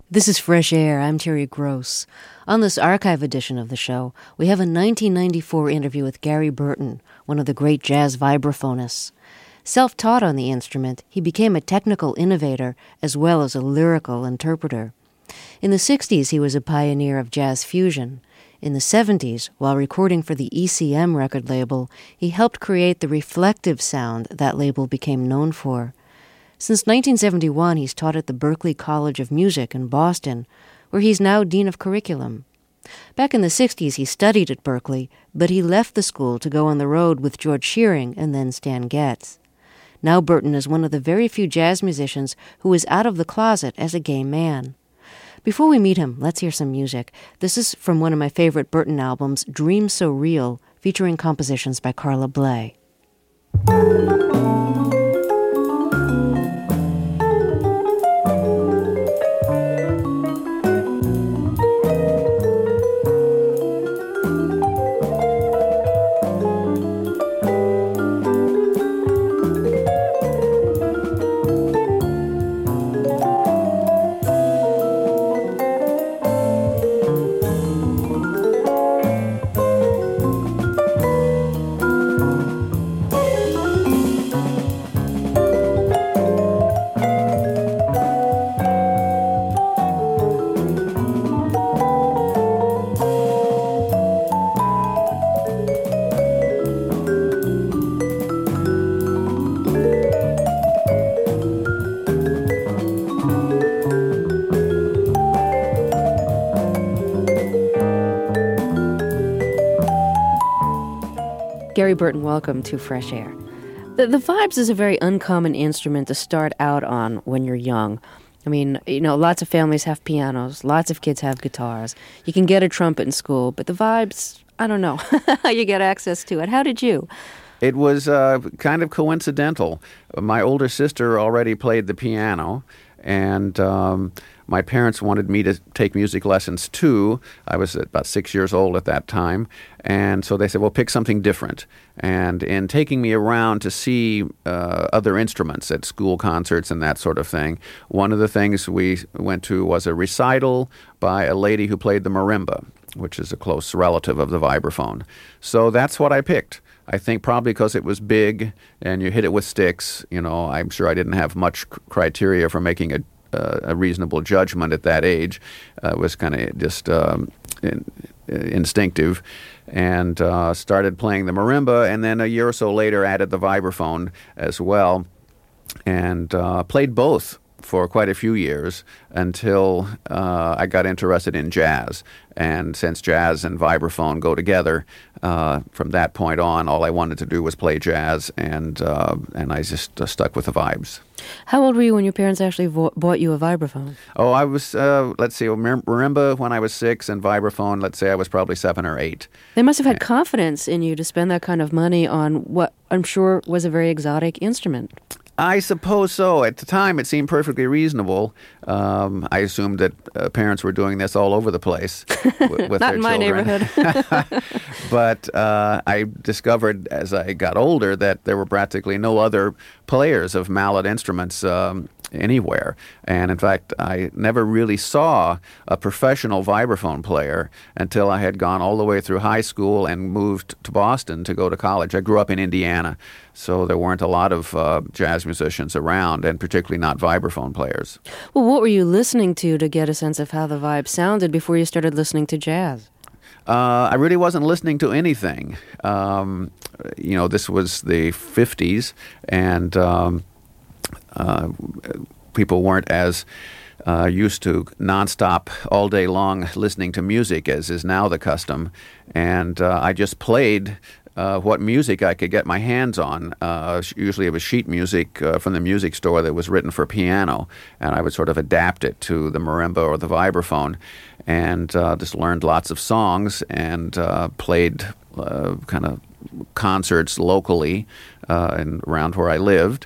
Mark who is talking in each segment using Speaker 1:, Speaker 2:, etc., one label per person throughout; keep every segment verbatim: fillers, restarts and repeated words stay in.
Speaker 1: This is Fresh Air. I'm Terry Gross. On this archive edition of the show, we have a nineteen ninety-four interview with Gary Burton, one of the great jazz vibraphonists. Self-taught on the instrument, he became a technical innovator as well as a lyrical interpreter. In the sixties, he was a pioneer of jazz fusion. In the seventies, while recording for the E C M record label, he helped create the reflective sound that label became known for. Since nineteen seventy-one, he's taught at the Berklee College of Music in Boston, where he's now Dean of Curriculum. Back in the sixties, he studied at Berklee, but he left the school to go on the road with George Shearing and then Stan Getz. Now Burton is one of the very few jazz musicians who is out of the closet as a gay man. Before we meet him, let's hear some music. This is from one of my favorite Burton albums, Dreams So Real, featuring compositions by Carla Bley. Gary Burton, welcome to Fresh Air. The, the vibes is a very uncommon instrument to start out on when you're young. I mean, you know, lots of families have pianos, lots of kids have guitars. You can get a trumpet in school, but the vibes, I don't know how you get access to it. How did you?
Speaker 2: It was uh, kind of coincidental. My older sister already played the piano, and um, my parents wanted me to take music lessons too. I was about six years old at that time. And so they said, well, pick something different. And in taking me around to see uh, other instruments at school concerts and that sort of thing, one of the things we went to was a recital by a lady who played the marimba, which is a close relative of the vibraphone. So that's what I picked. I think probably because it was big and you hit it with sticks. You know, I'm sure I didn't have much criteria for making a, uh, a reasonable judgment at that age. Uh, it was kind of just um, in, instinctive. And uh, started playing the marimba, and then a year or so later added the vibraphone as well, and uh, played both for quite a few years until uh, I got interested in jazz. And since jazz and vibraphone go together, uh, from that point on, all I wanted to do was play jazz, and uh, and I just uh, stuck with the vibes.
Speaker 1: How old were you when your parents actually vo- bought you a vibraphone?
Speaker 2: Oh, I was, uh, let's see, marimba when I was six, and vibraphone, let's say I was probably seven or eight.
Speaker 1: They must have had confidence in you to spend that kind of money on what I'm sure was a very exotic instrument.
Speaker 2: I suppose so. At the time, it seemed perfectly reasonable. Um, I assumed that uh, parents were doing this all over the place w- with
Speaker 1: Not
Speaker 2: their
Speaker 1: in my
Speaker 2: children.
Speaker 1: neighborhood.
Speaker 2: But uh, I discovered as I got older that there were practically no other players of mallet instruments um, anywhere. And in fact, I never really saw a professional vibraphone player until I had gone all the way through high school and moved to Boston to go to college. I grew up in Indiana, so there weren't a lot of uh, jazz musicians around, and particularly not vibraphone players.
Speaker 1: Well, what were you listening to to get a sense of how the vibe sounded before you started listening to jazz?
Speaker 2: Uh, I really wasn't listening to anything. Um, you know, this was the fifties, and um, uh, people weren't as uh, used to nonstop, all day long listening to music as is now the custom. And uh, I just played Uh, what music I could get my hands on. Uh, usually it was sheet music uh, from the music store that was written for piano, and I would sort of adapt it to the marimba or the vibraphone, and uh, just learned lots of songs and uh, played uh, kind of concerts locally uh, and around where I lived.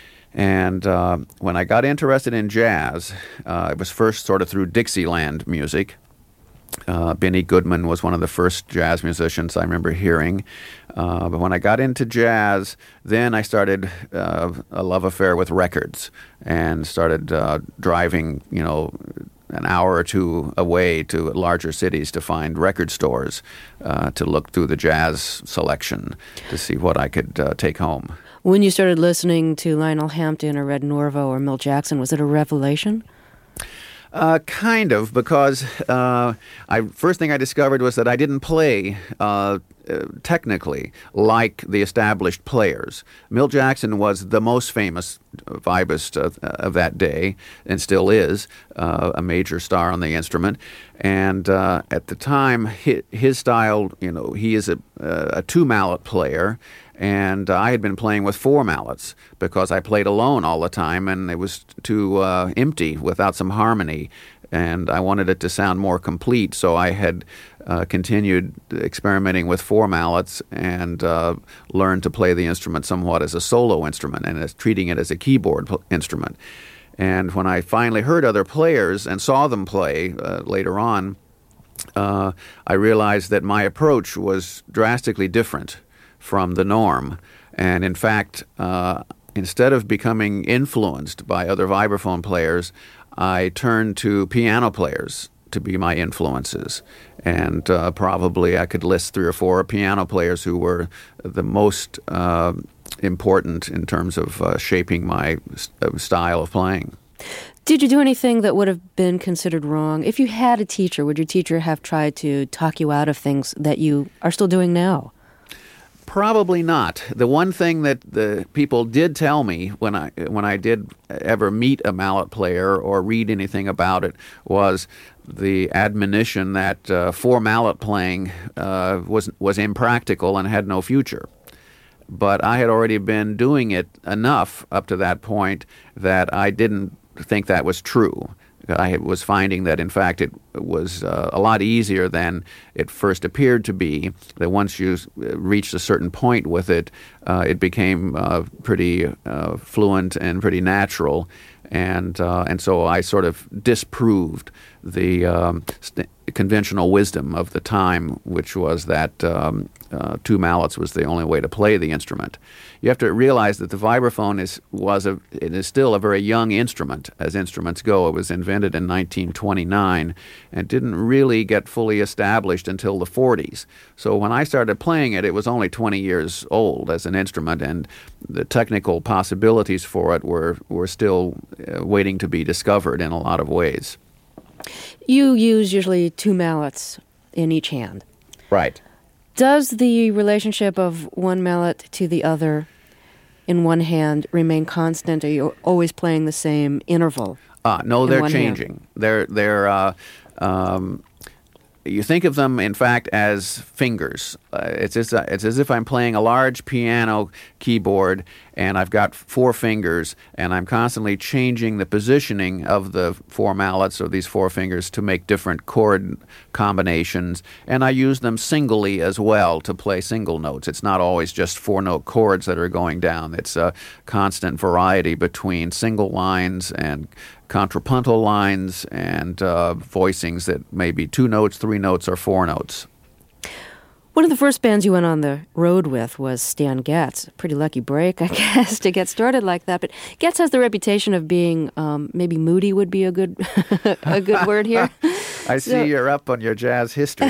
Speaker 2: And uh, when I got interested in jazz, uh, it was first sort of through Dixieland music. Uh, Benny Goodman was one of the first jazz musicians I remember hearing. Uh, but when I got into jazz, then I started uh, a love affair with records and started uh, driving, you know, an hour or two away to larger cities to find record stores uh, to look through the jazz selection to see what I could uh, take home.
Speaker 1: When you started listening to Lionel Hampton or Red Norvo or Milt Jackson, was it a revelation?
Speaker 2: Uh, kind of, because uh, I first thing I discovered was that I didn't play uh, uh, technically like the established players. Milt Jackson was the most famous vibist of, of that day, and still is uh, a major star on the instrument. And uh, at the time, his, his style, you know, he is a, a two mallet player. And uh, I had been playing with four mallets because I played alone all the time, and it was too uh, empty without some harmony. And I wanted it to sound more complete, so I had uh, continued experimenting with four mallets and uh, learned to play the instrument somewhat as a solo instrument and as treating it as a keyboard pl- instrument. And when I finally heard other players and saw them play uh, later on, uh, I realized that my approach was drastically different from the norm. And in fact, uh, instead of becoming influenced by other vibraphone players, I turned to piano players to be my influences. And uh, probably I could list three or four piano players who were the most uh, important in terms of uh, shaping my st- style of playing.
Speaker 1: Did you do anything that would have been considered wrong? If you had a teacher, would your teacher have tried to talk you out of things that you are still doing now?
Speaker 2: Probably not. The one thing that the people did tell me when I when I did ever meet a mallet player or read anything about it was the admonition that uh, four mallet playing uh, was was impractical and had no future. But I had already been doing it enough up to that point that I didn't think that was true. I was finding that, in fact, it was uh, a lot easier than it first appeared to be, that once you reached a certain point with it, uh, it became uh, pretty uh, fluent and pretty natural. And uh, and so I sort of disproved the um, st- conventional wisdom of the time, which was that um, uh, two mallets was the only way to play the instrument. You have to realize that the vibraphone is was a it is still a very young instrument as instruments go. It was invented in nineteen twenty-nine and didn't really get fully established until the forties. So when I started playing it, it was only twenty years old as an instrument, and the technical possibilities for it were were still uh, waiting to be discovered in a lot of ways.
Speaker 1: You use usually two mallets in each hand.
Speaker 2: Right.
Speaker 1: Does the relationship of one mallet to the other in one hand remain constant? Are you always playing the same interval?
Speaker 2: Uh, no, they're changing.
Speaker 1: Hand?
Speaker 2: They're they're. Uh, um, you think of them, in fact, as fingers. Uh, it's as, uh, it's as if I'm playing a large piano keyboard, and I've got four fingers, and I'm constantly changing the positioning of the four mallets or these four fingers to make different chord combinations, and I use them singly as well to play single notes. It's not always just four-note chords that are going down. It's a constant variety between single lines and contrapuntal lines and uh, voicings that may be two notes, three notes, or four notes.
Speaker 1: One of the first bands you went on the road with was Stan Getz. A pretty lucky break, I guess, to get started like that. But Getz has the reputation of being, um, maybe moody would be a good a good word here.
Speaker 2: I see so, you're up on your jazz history.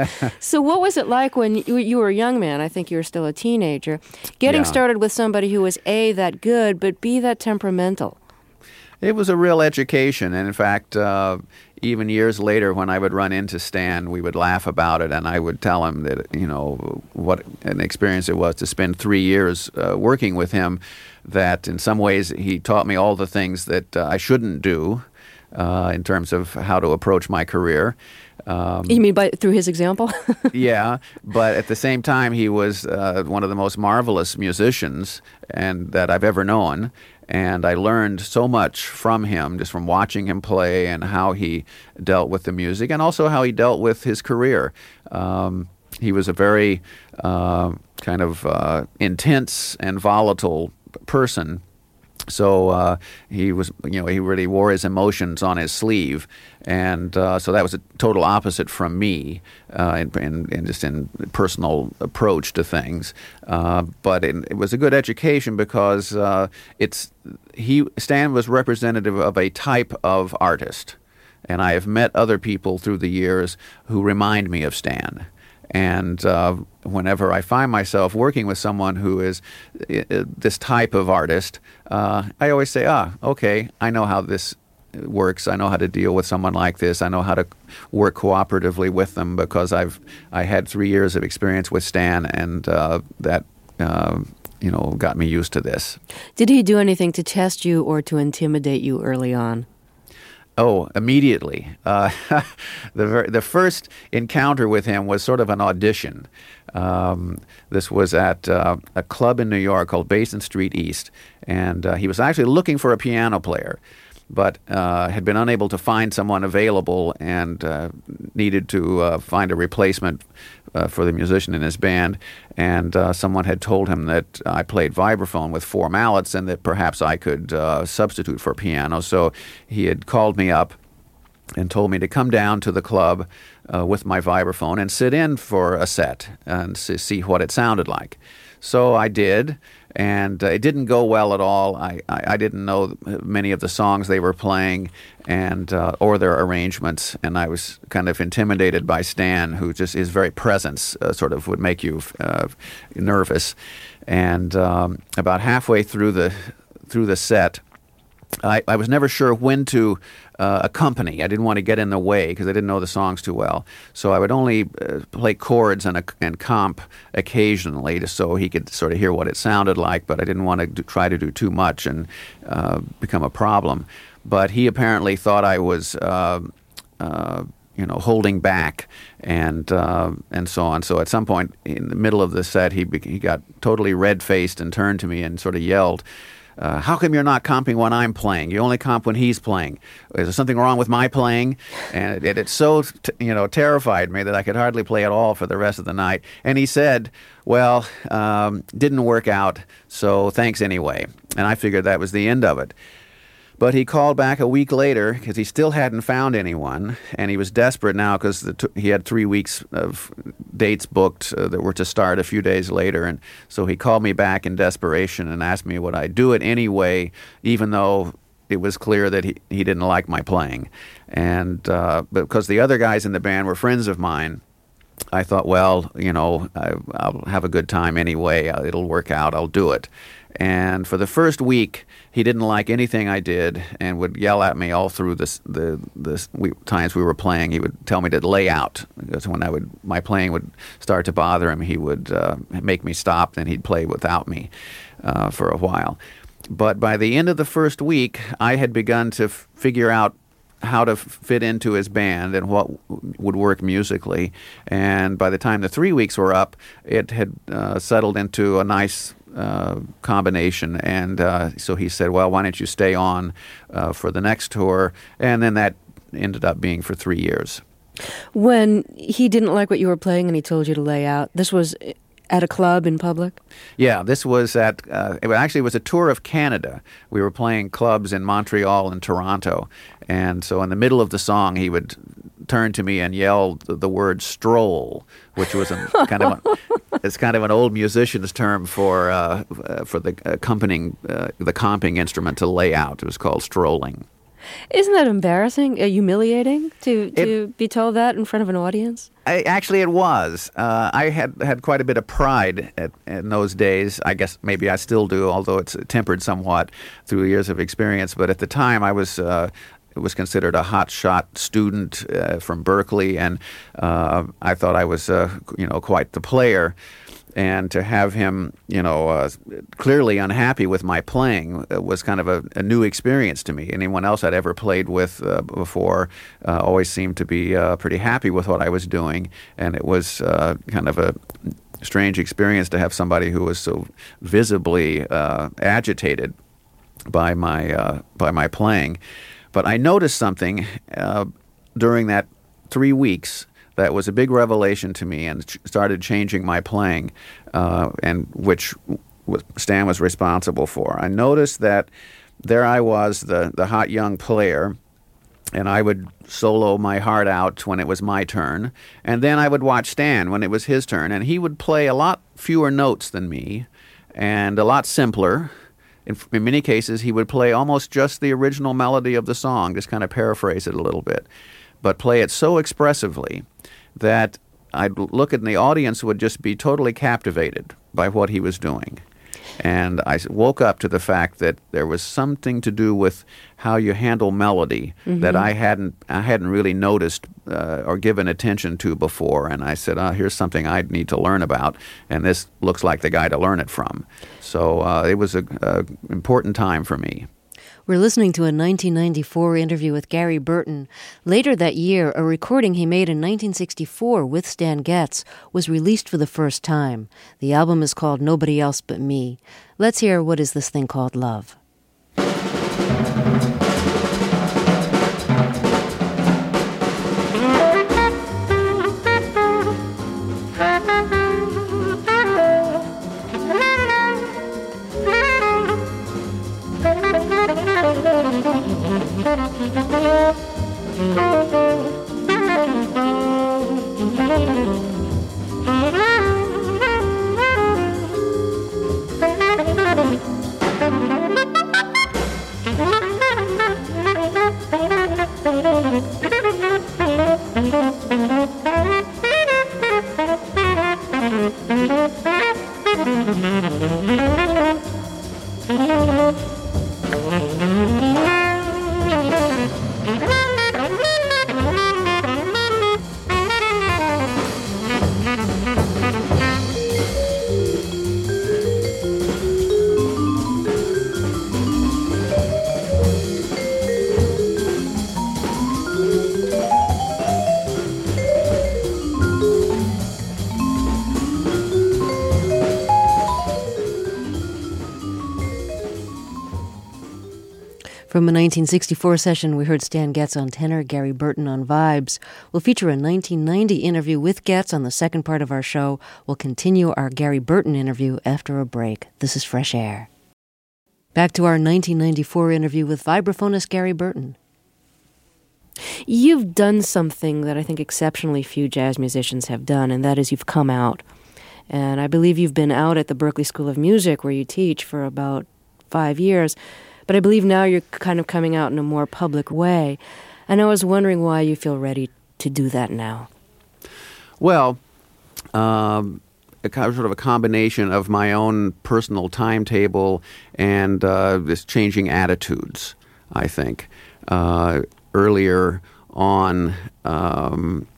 Speaker 1: So what was it like when you, you were a young man? I think you were still a teenager. Getting
Speaker 2: yeah.
Speaker 1: started with somebody who was A, that good, but B, that temperamental.
Speaker 2: It was a real education, and in fact, uh, even years later when I would run into Stan, we would laugh about it, and I would tell him that, you know, what an experience it was to spend three years uh, working with him, that in some ways he taught me all the things that uh, I shouldn't do uh, in terms of how to approach my career.
Speaker 1: Um, you mean by through his example?
Speaker 2: Yeah, but at the same time, he was uh, one of the most marvelous musicians and that I've ever known. And I learned so much from him, just from watching him play and how he dealt with the music and also how he dealt with his career. Um, he was a very uh, kind of uh, intense and volatile person. So uh, he was, you know, he really wore his emotions on his sleeve, and uh, so that was a total opposite from me, uh, in, in, in just in personal approach to things. Uh, but it, it was a good education because uh, it's he Stan was representative of a type of artist, And I have met other people through the years who remind me of Stan. And uh, whenever I find myself working with someone who is uh, this type of artist, uh, I always say, ah, okay, I know how this works. I know how to deal with someone like this. I know how to work cooperatively with them because I've I had three years of experience with Stan, and uh, that uh, you know got me used to this.
Speaker 1: Did he do anything to test you or to intimidate you early on?
Speaker 2: Oh, immediately. Uh, the ver- the first encounter with him was sort of an audition. Um, this was at uh, a club in New York called Basin Street East, and uh, he was actually looking for a piano player, but uh, had been unable to find someone available and uh, needed to uh, find a replacement uh, for the musician in his band. And uh, someone had told him that I played vibraphone with four mallets and that perhaps I could uh, substitute for piano. So he had called me up and told me to come down to the club uh, with my vibraphone and sit in for a set and see what it sounded like. So I did, and uh, it didn't go well at all. I, I, I didn't know many of the songs they were playing and uh, or their arrangements, and I was kind of intimidated by Stan, who just his very presence uh, sort of would make you uh, nervous. And um, about halfway through the through the set, I, I was never sure when to uh, accompany. I didn't want to get in the way because I didn't know the songs too well. So I would only uh, play chords and, and comp occasionally just so he could sort of hear what it sounded like, but I didn't want to do, try to do too much and uh, become a problem. But he apparently thought I was uh, uh, you know, holding back and uh, and so on. So at some point in the middle of the set, he, he got totally red-faced and turned to me and sort of yelled, Uh, how come you're not comping when I'm playing? You only comp when he's playing. Is there something wrong with my playing? And it, it so t- you know terrified me that I could hardly play at all for the rest of the night. And he said, well, um, didn't work out, so thanks anyway. And I figured that was the end of it. But he called back a week later because he still hadn't found anyone, and he was desperate now because t- he had three weeks of dates booked uh, that were to start a few days later. And so he called me back in desperation and asked me would I do it anyway, even though it was clear that he, he didn't like my playing. And uh, because the other guys in the band were friends of mine, I thought, well, you know, I, I'll have a good time anyway. It'll work out. I'll do it. And for the first week, he didn't like anything I did and would yell at me all through this, the the we, times we were playing. He would tell me to lay out because when I would my playing would start to bother him, he would uh, make me stop, and he'd play without me uh, for a while. But by the end of the first week, I had begun to f- figure out how to fit into his band and what would work musically. And by the time the three weeks were up, it had uh, settled into a nice uh, combination. And uh, so he said, well, why don't you stay on uh, for the next tour? And then that ended up being for three years.
Speaker 1: When he didn't like what you were playing and he told you to lay out, this was at a club in public?
Speaker 2: Yeah, this was at, uh, it actually was a tour of Canada. We were playing clubs in Montreal and Toronto. And so in the middle of the song, he would turn to me and yell the, the word stroll, which was a, kind of a, it's kind of an old musician's term for uh, uh, for the accompanying, uh, the comping instrument to lay out. It was called strolling.
Speaker 1: Isn't that embarrassing, uh, humiliating to, to
Speaker 2: It,
Speaker 1: be told that in front of an audience?
Speaker 2: I, actually, it was. Uh, I had had quite a bit of pride at, in those days. I guess maybe I still do, although it's tempered somewhat through years of experience. But at the time, I was uh, was considered a hotshot student uh, from Berkeley, and uh, I thought I was, uh, you know, quite the player. And to have him, you know, uh, clearly unhappy with my playing was kind of a, a new experience to me. Anyone else I'd ever played with uh, before uh, always seemed to be uh, pretty happy with what I was doing. And it was uh, kind of a strange experience to have somebody who was so visibly uh, agitated by my uh, by my playing. But I noticed something uh, during that three weeks that was a big revelation to me and ch- started changing my playing, uh, and which w- Stan was responsible for. I noticed that there I was, the, the hot young player, and I would solo my heart out when it was my turn, and then I would watch Stan when it was his turn, and he would play a lot fewer notes than me and a lot simpler, in, in many cases, he would play almost just the original melody of the song, just kind of paraphrase it a little bit, but play it so expressively that I'd look at and the audience would just be totally captivated by what he was doing. And I woke up to the fact that there was something to do with how you handle melody mm-hmm. that I hadn't I hadn't really noticed uh, or given attention to before. And I said, oh, here's something I need to learn about, and this looks like the guy to learn it from. So uh, it was an important time for me.
Speaker 1: We're listening to a nineteen ninety-four interview with Gary Burton. Later that year, a recording he made in nineteen sixty-four with Stan Getz was released for the first time. The album is called Nobody Else But Me. Let's hear What Is This Thing Called Love? From a nineteen sixty-four session, we heard Stan Getz on tenor, Gary Burton on vibes. We'll feature a nineteen ninety interview with Getz on the second part of our show. We'll continue our Gary Burton interview after a break. This is Fresh Air. Back to our nineteen ninety-four interview with vibraphonist Gary Burton. You've done something that I think exceptionally few jazz musicians have done, and that is you've come out. And I believe you've been out at the Berklee School of Music, where you teach, for about five years. But I believe now you're kind of coming out in a more public way. And I was wondering why you feel ready to do that now.
Speaker 2: Well, um, a kind of sort of a combination of my own personal timetable and uh, this changing attitudes, I think. Uh, earlier on, um,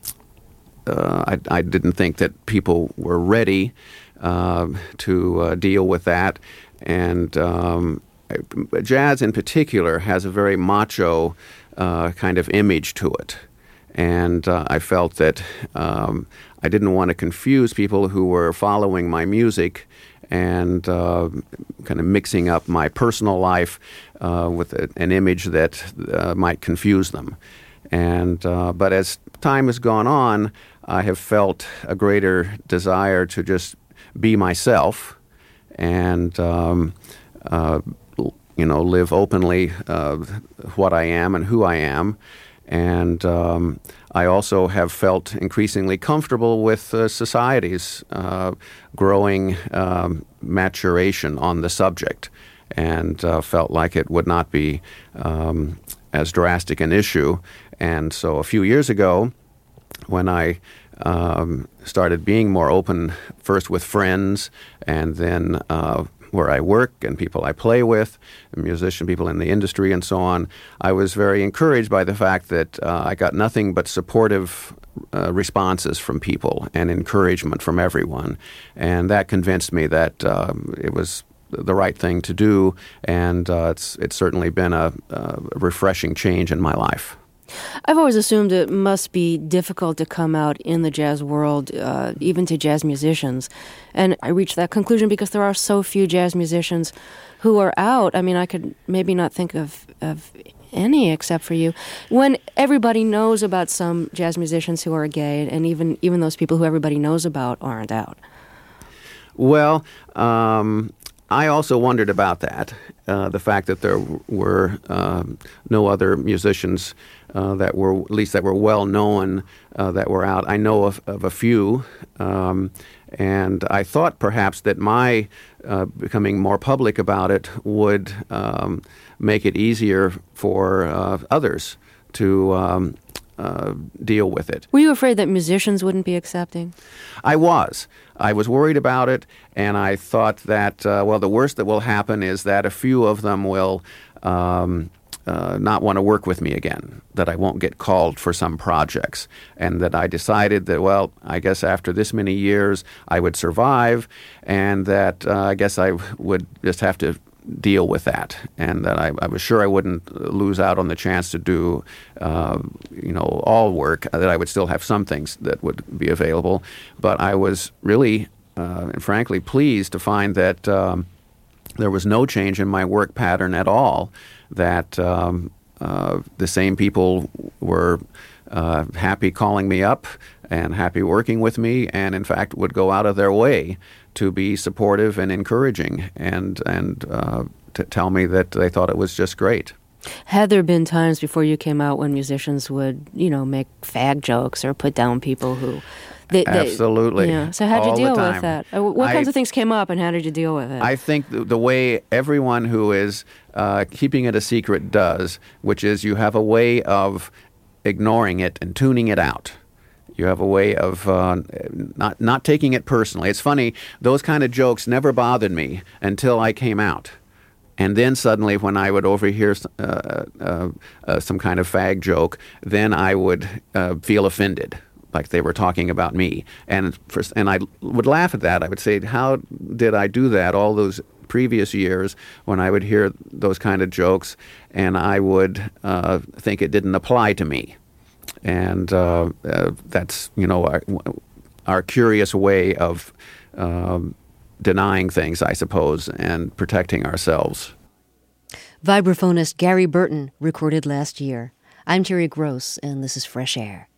Speaker 2: uh, I, I didn't think that people were ready uh, to uh, deal with that. And um, jazz in particular has a very macho uh, kind of image to it. And uh, I felt that um, I didn't want to confuse people who were following my music and uh, kind of mixing up my personal life uh, with a, an image that uh, might confuse them. And uh, but as time has gone on, I have felt a greater desire to just be myself and um, uh, you know, live openly uh, what I am and who I am. And um, I also have felt increasingly comfortable with uh, society's uh, growing um, maturation on the subject, and uh, felt like it would not be um, as drastic an issue. And so a few years ago, when I um, started being more open, first with friends and then uh, where I work and people I play with, musician people in the industry and so on, I was very encouraged by the fact that uh, I got nothing but supportive uh, responses from people and encouragement from everyone. And that convinced me that um, it was the right thing to do, and uh, it's it's certainly been a, a refreshing change in my life.
Speaker 1: I've always assumed it must be difficult to come out in the jazz world, uh, even to jazz musicians. And I reached that conclusion because there are so few jazz musicians who are out. I mean, I could maybe not think of, of any except for you. When everybody knows about some jazz musicians who are gay, and even, even those people who everybody knows about aren't out.
Speaker 2: Well, um, I also wondered about that, uh, the fact that there were um, no other musicians uh, that were, at least that were well known, uh, that were out. I know of, of a few, um, And I thought perhaps that my uh, becoming more public about it would um, make it easier for uh, others to um, uh, deal with it.
Speaker 1: Were you afraid that musicians wouldn't be accepting?
Speaker 2: I was. I was worried about it, and I thought that, uh, well, the worst that will happen is that a few of them will um, uh, not want to work with me again, that I won't get called for some projects, and that I decided that, well, I guess after this many years I would survive, and that uh, I guess I would just have to deal with that, and that I, I was sure I wouldn't lose out on the chance to do, uh, you know, all work, that I would still have some things that would be available. But I was really, uh, and frankly, pleased to find that um, there was no change in my work pattern at all, that um, uh, the same people were uh, happy calling me up and happy working with me, and in fact would go out of their way to be supportive and encouraging, and and uh, to tell me that they thought it was just great.
Speaker 1: Had there been times before you came out when musicians would, you know, make fag jokes or put down people who... They, they,
Speaker 2: Absolutely.
Speaker 1: Yeah. So how did you
Speaker 2: All
Speaker 1: deal
Speaker 2: the
Speaker 1: with that?
Speaker 2: time.
Speaker 1: Uh, What
Speaker 2: I,
Speaker 1: kinds of things came up, and how did you deal with it?
Speaker 2: I think the, the way everyone who is uh, keeping it a secret does, which is you have a way of ignoring it and tuning it out. You have a way of uh, not not taking it personally. It's funny, those kind of jokes never bothered me until I came out. And then suddenly when I would overhear uh, uh, uh, some kind of fag joke, then I would uh, feel offended, like they were talking about me. And, for, and I would laugh at that. I would say, how did I do that all those previous years when I would hear those kind of jokes, and I would uh, think it didn't apply to me. And uh, uh, that's, you know, our, our curious way of um, denying things, I suppose, and protecting ourselves.
Speaker 1: Vibraphonist Gary Burton recorded last year. I'm Terry Gross, and this is Fresh Air.